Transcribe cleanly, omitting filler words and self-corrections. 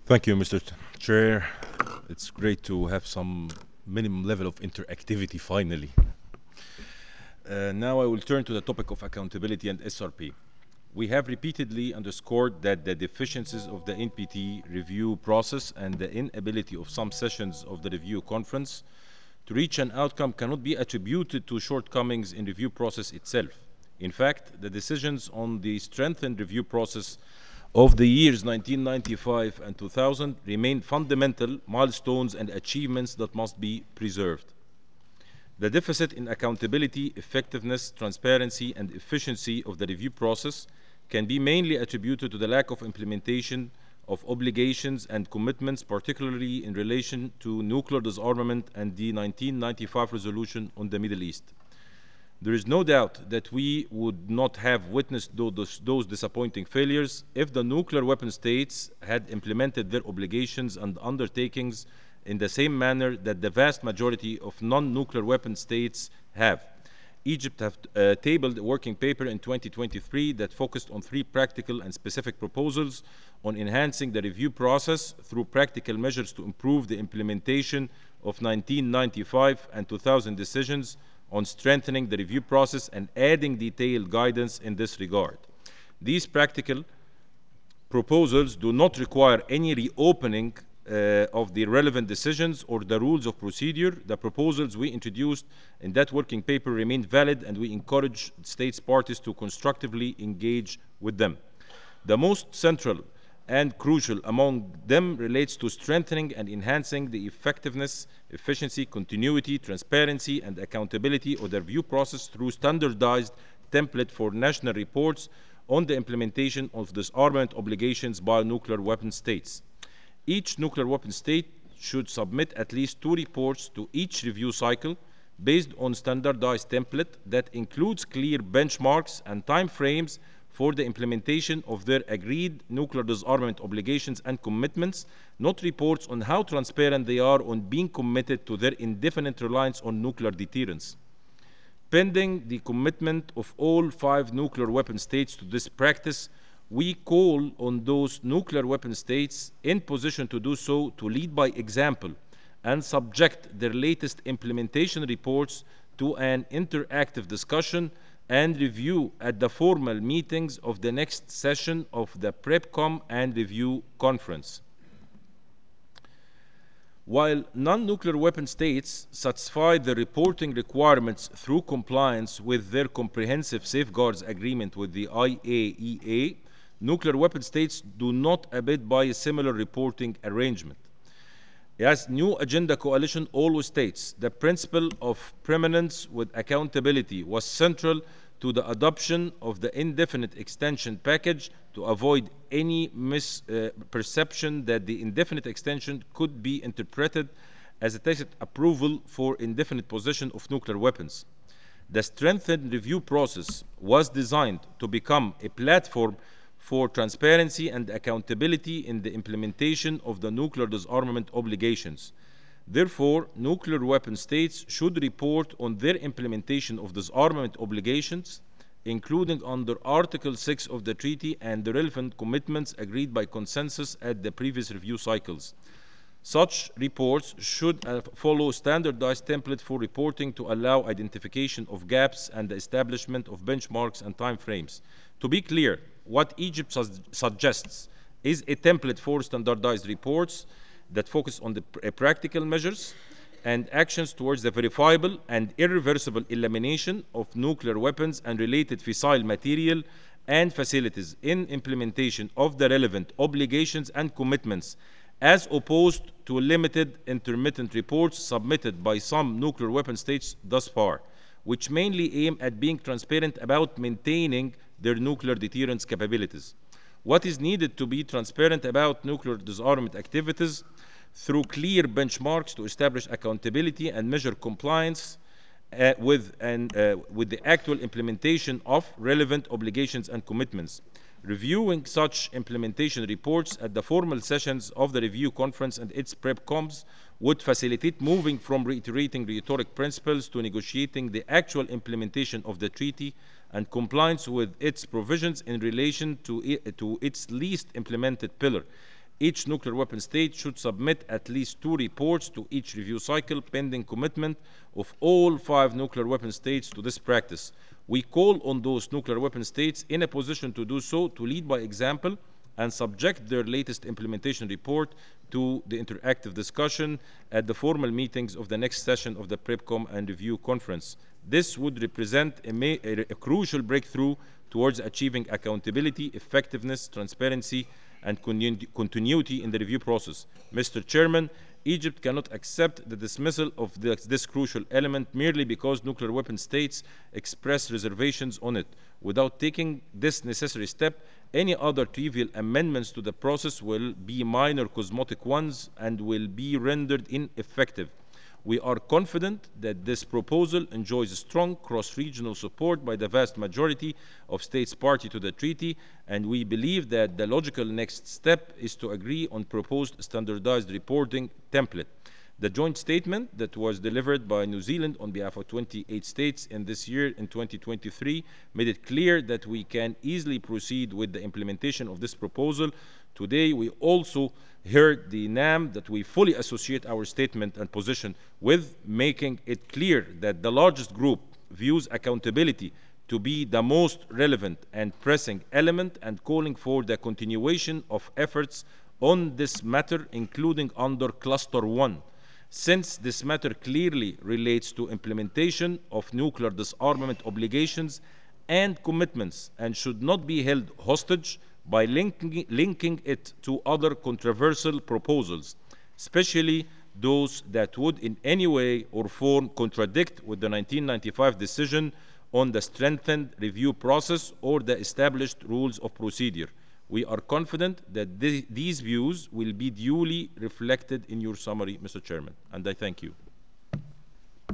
Thank you, Mr. Chair. It's great to have some minimum level of interactivity finally. Now I will turn to the topic of accountability and SRP. We have repeatedly underscored that the deficiencies of the NPT review process and the inability of some sessions of the review conference to reach an outcome cannot be attributed to shortcomings in review process itself. In fact, the decisions on the strengthened review process of the years 1995 and 2000 remain fundamental milestones and achievements that must be preserved. The deficit in accountability, effectiveness, transparency, and efficiency of the review process can be mainly attributed to the lack of implementation of obligations and commitments, particularly in relation to nuclear disarmament and the 1995 resolution on the Middle East. There is no doubt that we would not have witnessed those disappointing failures if the nuclear weapon states had implemented their obligations and undertakings in the same manner that the vast majority of non-nuclear weapon states have. Egypt have tabled a working paper in 2023 that focused on 3 practical and specific proposals on enhancing the review process through practical measures to improve the implementation of 1995 and 2000 decisions, on strengthening the review process and adding detailed guidance in this regard. These practical proposals do not require any reopening of the relevant decisions or the rules of procedure. The proposals we introduced in that working paper remain valid, and we encourage states parties to constructively engage with them. The most central and crucial among them relates to strengthening and enhancing the effectiveness, efficiency, continuity, transparency, and accountability of the review process through standardized template for national reports on the implementation of disarmament obligations by nuclear weapon states. Each nuclear weapon state should submit at least 2 reports to each review cycle based on standardized template that includes clear benchmarks and time frames for the implementation of their agreed nuclear disarmament obligations and commitments, not reports on how transparent they are on being committed to their indefinite reliance on nuclear deterrence. Pending the commitment of all 5 nuclear weapon states to this practice, we call on those nuclear weapon states in position to do so to lead by example and subject their latest implementation reports to an interactive discussion and review at the formal meetings of the next session of the PrepCom and Review Conference. While non-nuclear weapon states satisfy the reporting requirements through compliance with their comprehensive safeguards agreement with the IAEA, nuclear weapon states do not abide by a similar reporting arrangement. As New Agenda Coalition always states, the principle of preeminence with accountability was central to the adoption of the indefinite extension package to avoid any misperception that the indefinite extension could be interpreted as a tacit approval for indefinite possession of nuclear weapons. The strengthened review process was designed to become a platform for transparency and accountability in the implementation of the nuclear disarmament obligations. Therefore, nuclear weapon states should report on their implementation of disarmament obligations, including under Article 6 of the treaty and the relevant commitments agreed by consensus at the previous review cycles. Such reports should follow standardized template for reporting to allow identification of gaps and the establishment of benchmarks and timeframes. To be clear, what Egypt suggests is a template for standardized reports that focus on the practical measures and actions towards the verifiable and irreversible elimination of nuclear weapons and related fissile material and facilities in implementation of the relevant obligations and commitments, as opposed to limited intermittent reports submitted by some nuclear weapon states thus far, which mainly aim at being transparent about maintaining their nuclear deterrence capabilities. What is needed to be transparent about nuclear disarmament activities through clear benchmarks to establish accountability and measure compliance with the actual implementation of relevant obligations and commitments. Reviewing such implementation reports at the formal sessions of the review conference and its PrepComs would facilitate moving from reiterating rhetoric principles to negotiating the actual implementation of the treaty and compliance with its provisions in relation to its least implemented pillar, Each nuclear weapon state should submit at least 2 reports to each review cycle pending commitment of all 5 nuclear weapon states to this practice. We call on those nuclear weapon states in a position to do so to lead by example and subject their latest implementation report to the interactive discussion at the formal meetings of the next session of the PrepCom and Review Conference. This would represent a crucial breakthrough towards achieving accountability, effectiveness, transparency, and continuity in the review process. Mr. Chairman, Egypt cannot accept the dismissal of this crucial element merely because nuclear weapon states express reservations on it. Without taking this necessary step, any other trivial amendments to the process will be minor cosmetic ones and will be rendered ineffective. We are confident that this proposal enjoys strong cross-regional support by the vast majority of states party to the treaty, and we believe that the logical next step is to agree on proposed standardized reporting template. The joint statement that was delivered by New Zealand on behalf of 28 states in this year in 2023 made it clear that we can easily proceed with the implementation of this proposal. Today, we also heard the NAM that we fully associate our statement and position with, making it clear that the largest group views accountability to be the most relevant and pressing element and calling for the continuation of efforts on this matter, including under Cluster 1. Since this matter clearly relates to implementation of nuclear disarmament obligations and commitments and should not be held hostage by linking it to other controversial proposals, especially those that would in any way or form contradict with the 1995 decision on the strengthened review process or the established rules of procedure. We are confident that these views will be duly reflected in your summary, Mr. Chairman, and I thank you.